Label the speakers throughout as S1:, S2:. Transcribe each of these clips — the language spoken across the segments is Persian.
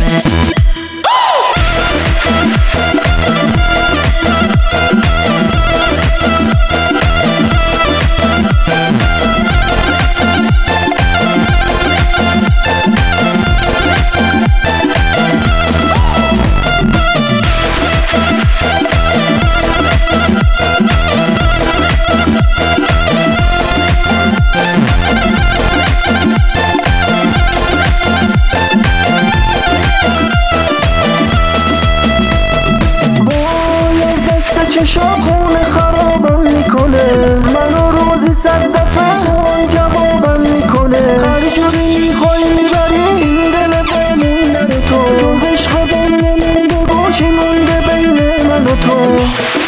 S1: چشام خونه خرابم میکنه، منو روزی 100 دفعه سوال جوابم میکنه. هر جوری میخوای میبری این دل بمون نره تو، جز عشق بینمون بگو چی مونده بین من و تو.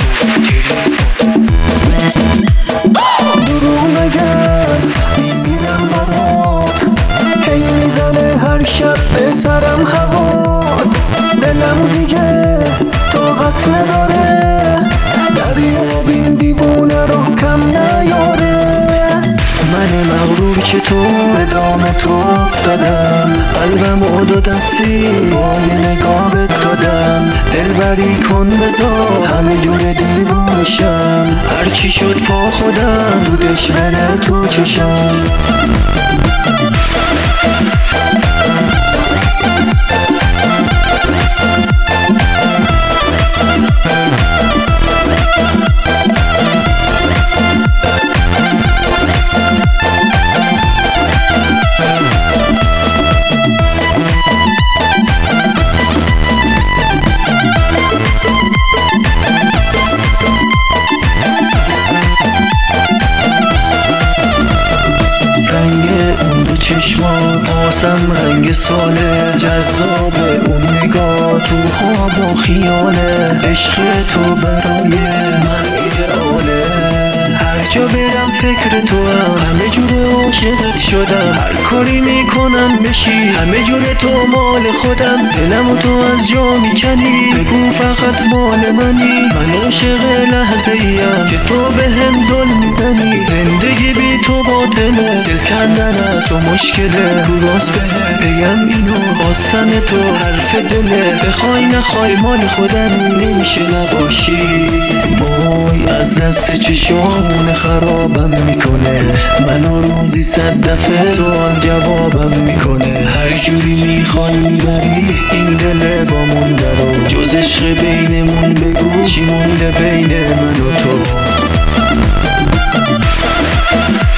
S1: دروغ نگم میمیرم برات، هی میزنه هر شب به سرم هوات. دلم دیگه طاقت نداره، دریا بین دیوونه رو کم نیاره. من مغرور که تو به دام تو افتادم، قلبم و دو دستی با یه نگاهت دادم. دلبری کن بذار همه جور دیوانشم، هرچی شد پا خودم دودش بره تو چشم. چشمان واسم رنگ ساله، جذاب اون نگاه تو خواب و خیاله. عشق تو برای من ایدئاله، هر جا برم فکر تو هم، همه جور عاشقت شدم. هر کاری میکنم بشی همه جور تو مال خودم. دلم و تو از جا میکنی بگو فقط مال منی. من عاشق لحظه ایم که تو به هم ظلم میزنی. زندگی بی تو باطله، دل کندن از و مشکله. رو راست بگم اینو خواستن تو حرف دله، بخوای نخوای مال خودم نمیشه نباشی. وای از دست چشامون خرابم میکنه، منو روزی 100 دفعه سوال جوابم میکنه. هر جوری میخوای میبری این دل با مونده رو، جز عشق بینمون بگو چی مونده بین من و تو.